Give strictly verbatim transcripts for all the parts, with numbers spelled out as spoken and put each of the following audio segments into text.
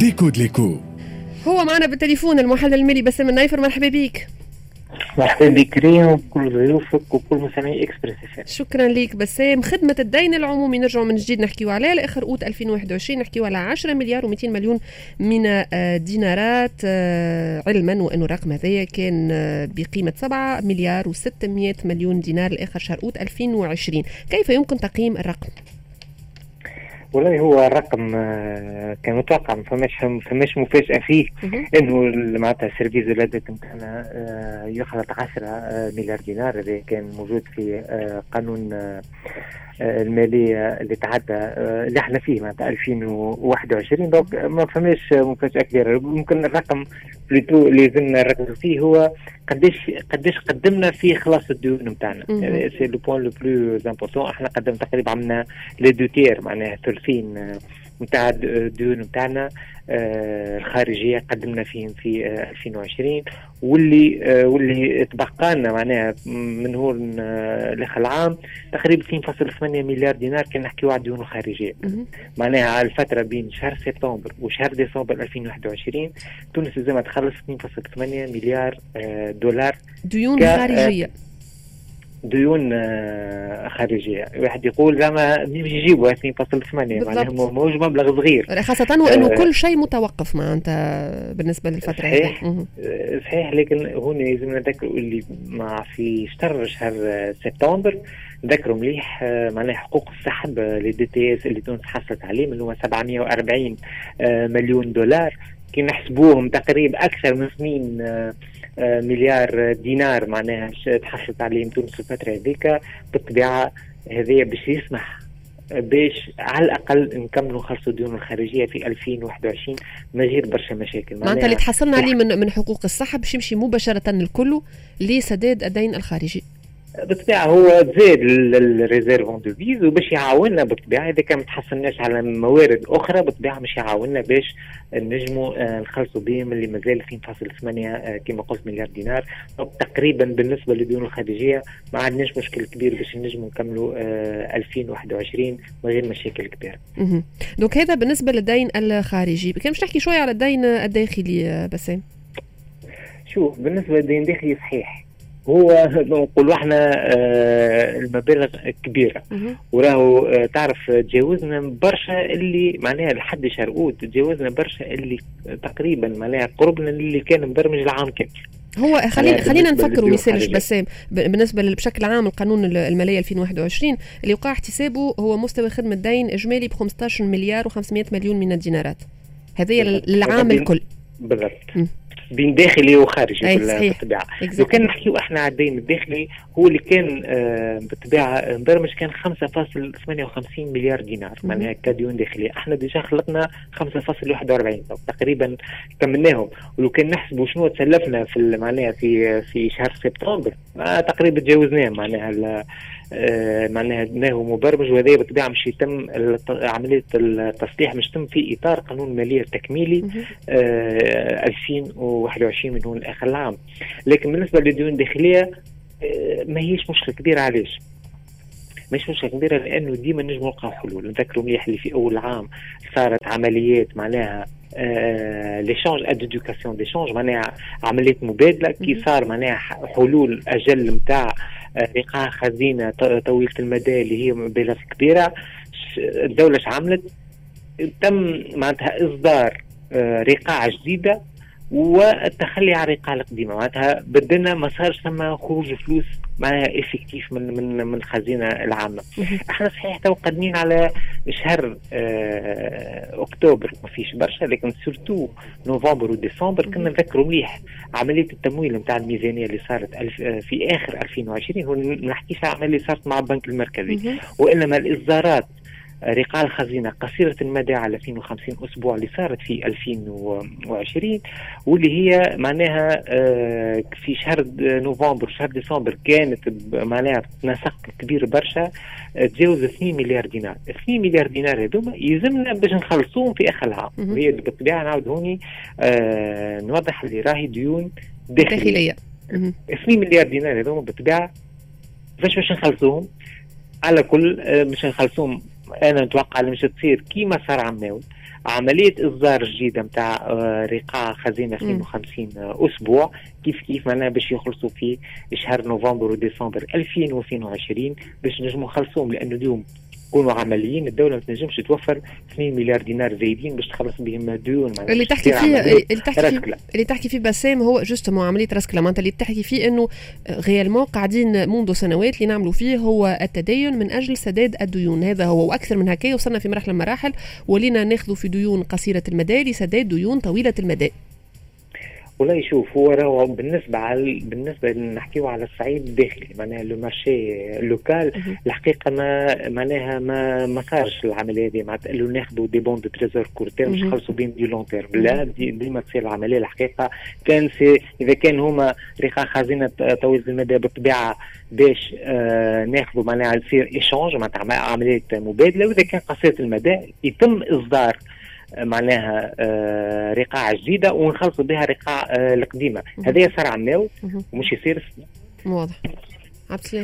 ليكو دليكو. هو معنا بالتليفون المحلل المالي باسم النايفر. مرحبا بك. مرحبا بك كريم وكل ضيوفك وكل مستمعي اكسبريس. شكرا لك باسم. خدمة الدين العمومي نرجعوا من جديد نحكيو عليه لاخر اوت ألفين وواحد وعشرين، نحكيو على عشرة مليار و200 مليون من دينارات، علما وانه الرقم هذايا كان بقيمة سبعة مليار و600 مليون دينار لاخر شهر اوت ألفين وعشرين. كيف يمكن تقييم الرقم؟ والله هو الرقم كان متوقع، ما فماش فماش مفاجأة فيه انه معناتها سيرفيس الاداء نتاعنا يخلط عشرة مليار دينار. هذا كان موجود في قانون المالية اللي تعدى اللي احنا فيه معناتها ألفين وواحد وعشرين. دونك ما فماش مفاجأة كبيرة. ممكن الرقم بلوتو اللي لازمنا نركزوا فيه هو قداش قداش قدمنا في خلاص الديون نتاعنا. سي لو بوين لو بلو امبورطون. احنا قدمنا تقريبا عملنا لي دو تير معناها ثلثين نتاع الديون نتاعنا الخارجيه قدمنا فيهم في ألفين وعشرين، واللي واللي تبقى لنا معناها من هو لاخر العام تقريبا اثنين فاصلة ثمانية مليار دينار كان نحكيو على الديون الخارجيه. معناها على الفتره بين شهر سبتمبر وشهر ديسمبر ألفين وواحد وعشرين تونس لازم تخلص اثنين فاصلة ثمانية مليار دولار ديون خارجيه. ديون خارجيه. واحد يقول زعما مش يجيبوا اثنين فاصلة ثمانية معناها موج مبلغ صغير، خاصه وانه آه كل شيء متوقف معناتها بالنسبه للفتره هذه. صحيح صحيح. لكن هنا لازم نذكروا اللي مع في شهر شهر سبتمبر نذكروا مليح معناها حقوق السحب للدي تي اس اللي تونس حصلت عليه اللي هو سبعمائة وأربعين مليون دولار. كي نحسبوهم تقريبا اكثر من اثنين مليار دينار معناها تحصلت عليهم تونس في الفتره هذيك. بالطبيعه هذه باش يسمح باش على الاقل نكملوا نخلصوا الديون الخارجيه في ألفين وواحد وعشرين من غير برشا مشاكل. معناتها اللي تحصلنا عليه من من حقوق السحب باش يمشي مباشره الكل لسداد الدين الخارجي. بالطبيعه هو زاد الريزيرفون دو فيز وباش يعاوننا بالطبيعه اذا كان ما تحصلناش على موارد اخرى بالطبيعه مش يعاوننا باش نجموا نخلصوا بهم اللي مازال اثنين فاصلة ثمانية كما قلت مليار دينار. تقريبا بالنسبه للديون الخارجيه ما عندناش مشكل كبير باش نجموا نكملوا ألفين وواحد وعشرين من غير مشاكل كبيره. دونك هذا بالنسبه للدين الخارجي. كان باش نحكي شويه على الدين الداخلي بسام. شوف بالنسبه للدين الداخلي صحيح هو نقولوا احنا آه المبالغ كبيره وراهو آه تعرف تجاوزنا برشا اللي معناها لحد شهر اوت تجاوزنا برشا اللي تقريبا معناها قربنا اللي كان مبرمج العام كامل. هو خلينا خلينا نفكروا مثالش بسام بالنسبه بشكل عام القانون الماليه ألفين وواحد وعشرين اللي وقع احتسابه هو مستوى خدمه دين اجمالي ب خمسة عشر مليار وخمسمائة مليون من الدينارات. هذه للعام الكل بالضبط بين داخلي وخارجي بالطبيعه. لو كان نحكيو احنا على الدين الداخلي هو اللي كان آه بالطبيعه مبرمج كان خمسة فاصلة ثمانية وخمسين مليار دينار معناها كديون داخليه. احنا ديجا خلقنا خمسة فاصلة واحد وأربعين تقريبا كملناهم. ولو كان نحسبوا شنو تسلفنا في معناها في في شهر سبتمبر آه تقريبا تجاوزناه معناها آه معناها انه مبرمج. وهذا بالطبيعه مش يتم عمليه التصليح مش يتم في اطار قانون الماليه التكميلي آه ألفين وواحد وعشرين من هون لاخر العام. لكن بالنسبه للديون الداخليه آه ما هيش مشكله كبيره. علاش مش مشكله كبيره؟ لانه ديما نجم نلقاو حلول. نذكروا مليح اللي في اول العام صارت عمليات معناها ليشانج ادوكاسيون ديشانج معناها عمليه مبادله كي صار معناها حلول اجل نتاع رقاع خزينه طويله المدى اللي هي مبالغ كبيره. الدوله اش عملت؟ تم معناتها اصدار رقاع جديده والتخلي عن الرقاع القديمه. معناتها بدلنا ما صارش ثم خروج فلوس معناها افكتيف من من من الخزينه العامه. احنا صحيح تو قادمين على شهر اه اكتوبر ما فيش برشا، لكن سورتو نوفمبر وديسمبر كنا نذكروا مليح عمليه التمويل نتاع الميزانيه اللي صارت في اخر ألفين وعشرين. هو ما نحكيش على العمليه اللي صارت مع البنك المركزي وانما الاصدارات رقاع الخزينة قصيرة المدى على اثنين وخمسين أسبوع اللي صارت في ألفين وعشرين واللي هي معناها في شهر نوفمبر شهر ديسمبر كانت معناها نسق كبير برشا تجاوز اثنين مليار دينار. اثنين مليار دينار هذوما يلزمنا باش نخلصوهم في آخر العام. وهي بالطبيعة نعاود هوني نوضح اللي راهي ديون داخلية. اثنين مليار دينار هذوما بالطبيعة باش باش نخلصوهم على كل مش نخلصوهم. انا نتوقع اللي مش تصير كيما صار عماوي عمليه اصدار جديده نتاع رقاع خزينه اثنين وخمسين اسبوع كيف كيف معناها باش يخلصوا في شهر نوفمبر وديسمبر ألفين واثنين وعشرين باش نجموا نخلصوهم، لانه اليوم كونوا عمليين الدوله ما تنجمش توفر اثنين مليار دينار زايدين باش تخلص بهم ديون. اللي تحكي فيه اللي تحكي فيه اللي تحكي فيه بسام هو جوستومون عمليه رسكله، معناتها اللي تحكي فيه انه غيالمون قاعدين منذ سنوات اللي نعملوا فيه هو التدين من اجل سداد الديون، هذا هو واكثر من هكا. وصلنا في مرحله مراحل ولينا ناخذوا في ديون قصيره المدى لسداد ديون طويله المدى. والله يشوف هو راهو بالنسبه على بالنسبه نحكيو على الصعيد الداخلي معناها لو مارشي لوكال الحقيقه ما معناها ما ما صارش العمليه هذه معناتها انه ناخذوا دي بون دو تريزور كور تيرم باش نخلصوا بين دي لون تيرم، لا ديما تصير العمليه الحقيقه كان سي اذا كان هما رقاع خزينه طويله المدى بالطبيعه باش آه ناخذوا معناها تصير ايشونج معناتها عمليه مبادله، واذا كان قصيره المدى يتم اصدار معناها آه رقاع جديده ونخلصوا بها رقاع آه القديمه. هذا صار عماو ومش يصير واضح. عبد السلام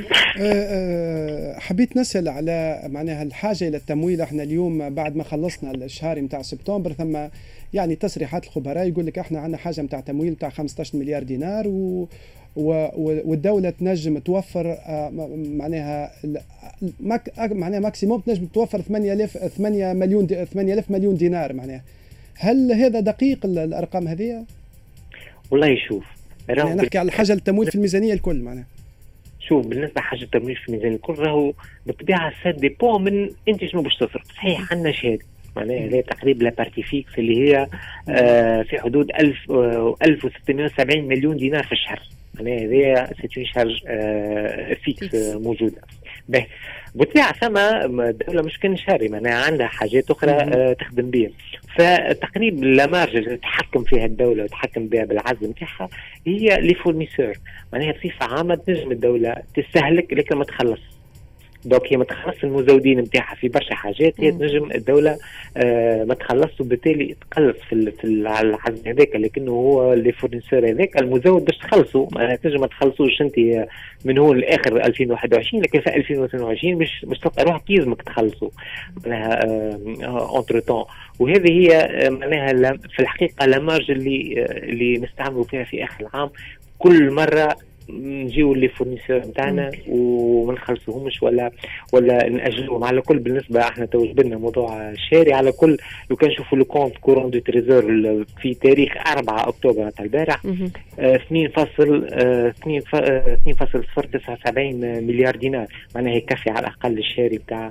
أه حبيت نسأل على معناها الحاجه الى التمويل. احنا اليوم بعد ما خلصنا الشهر نتاع سبتمبر ثم يعني تصريحات الخبراء يقول لك احنا عندنا حاجه نتاع تمويل نتاع خمسة عشر مليار دينار و والدولة تنجم توفر معناها معناها ماكسيموم تنجم توفر ثمانية آلاف ثمانية مليون ثمانية آلاف مليون دينار. معناها هل هذا دقيق الأرقام هذه؟ والله يشوف يعني نحكي على الحاجة التمويل في الميزانية الكل. معناها شوف بالنسبة حاجة التمويل في الميزانية الكل راهو بالطبيعة ساد ديبون من أنت شنو باش تصرف. صحيح عندنا شهادة معناها هي تقريبا لا بارتي فيكس اللي هي آه في حدود ألف ألف وستمائة وسبعين مليون دينار في الشهر، معناها هذه سيتي شارج آه فيكس آه موجوده. به بالطبيعه ثم الدوله مش كان شاري معناها عندها حاجات اخرى آه تخدم بها، فتقريبا لامارج اللي تتحكم فيها الدوله وتحكم بها بالعزم نتاعها هي لي فورنيسور، معناها بصفه عامه تنجم الدوله تستهلك لكن ما تخلص. دوك هي ما تخلص المزودين نتاعها في برشا حاجات هي تنجم الدوله آه ما تخلص وبالتالي تقلص في في العزم هذاك، لكنه هو لي فورنيسور هذاك المزود باش تخلصوا ما تنجم ما تخلصوش انت من هون لاخر ألفين وواحد وعشرين، لكن في ألفين واثنين وعشرين باش باش تلقى روحك يلزمك تخلصوا معناها اونتر تون. وهذه هي معناها في الحقيقه لامارج اللي اللي نستعملوا فيها في اخر العام. كل مره نجيو لي فورنيسور نتاعنا وما نخلصوهمش ولا ولا ناجلوهم. على كل بالنسبه احنا توجبنا موضوع الشاري على كل لو كان نشوفوا لو كونت كورون دو تريزور في تاريخ أربعة أكتوبر تاع البارح اثنين فاصل اثنين فاصل صفر تسعة وسبعين مليار دينار، معناها يكفي على الاقل الشاري بتاع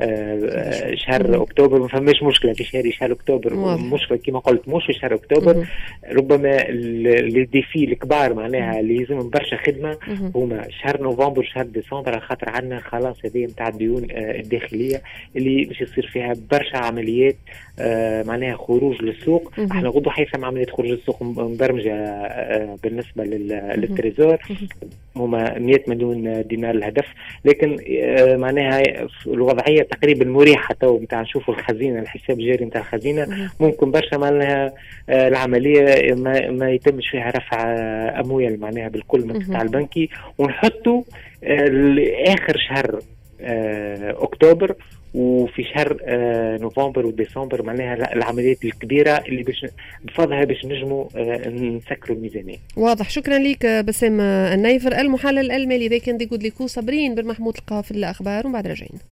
شهر اكتوبر. ما فماش مشكله في شهر شهر اكتوبر، مشكله كما قلت مش في شهر اكتوبر. ربما لي ديفي الكبار معناها اللي يلزمهم برشا خدمه هما شهر نوفمبر شهر ديسمبر، خاطر عندنا خلاص هذه نتاع الديون الداخليه اللي باش يصير فيها برشا عمليات آه معناها خروج للسوق. احنا غدوه حيثم عمليه خروج للسوق مبرمجه آه بالنسبه للتريزور هما مئة مليون دينار الهدف، لكن آه معناها الوضعيه تقريبا مريحه تو نتاع نشوفوا الخزينه الحساب الجاري نتاع الخزينه ممكن برشا معناها آه العمليه ما, ما يتمش فيها رفع آه اموال معناها بالكل من القطاع البنكي، ونحطوا آه لاخر شهر آه اكتوبر وفي شهر آه نوفمبر وديسمبر معناها العمليات الكبيره اللي باش بفضلها باش نجموا آه نسكروا الميزانيه. واضح. شكرا لك بسام النايفر المحلل المالي. ذا كان دي جود ليكو صابرين بالمحمود. تلقاه في الاخبار ومن بعد راجعين.